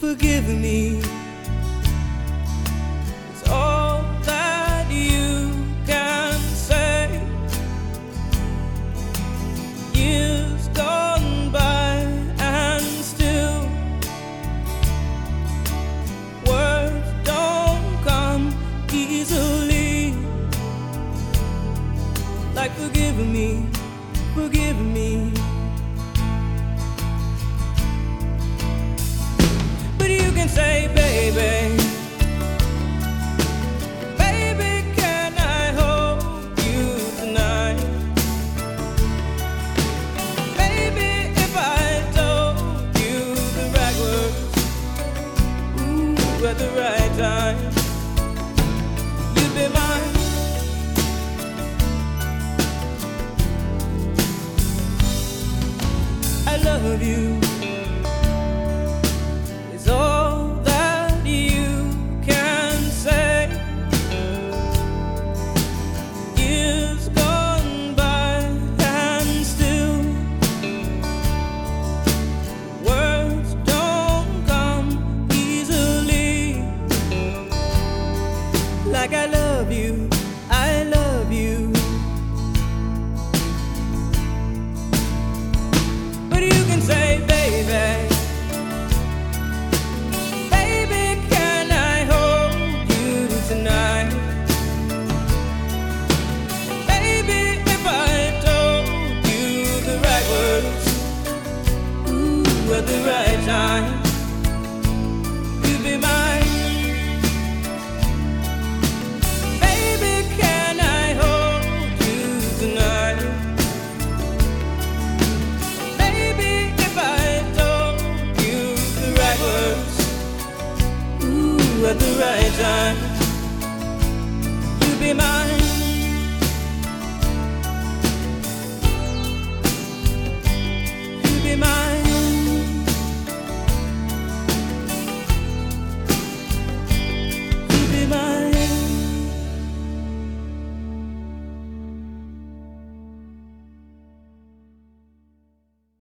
forgive me. It's all that you can say. Years gone by and still words don't come easily. Like forgive me, forgive me. But you can say, baby, baby, can I hold you tonight? Baby, if I told you the right words, ooh, at the right time, you'd be mine. I love you. It's all that you can say. Years gone by and still words don't come easily. Like I love you, I love you. But you can say, baby, baby, can I hold you tonight? Baby, if I told you the right words, ooh, at the right time, you'd be mine. Baby, can I hold you tonight? Baby, if I told you the right words, ooh, at the right time, you'd be mine.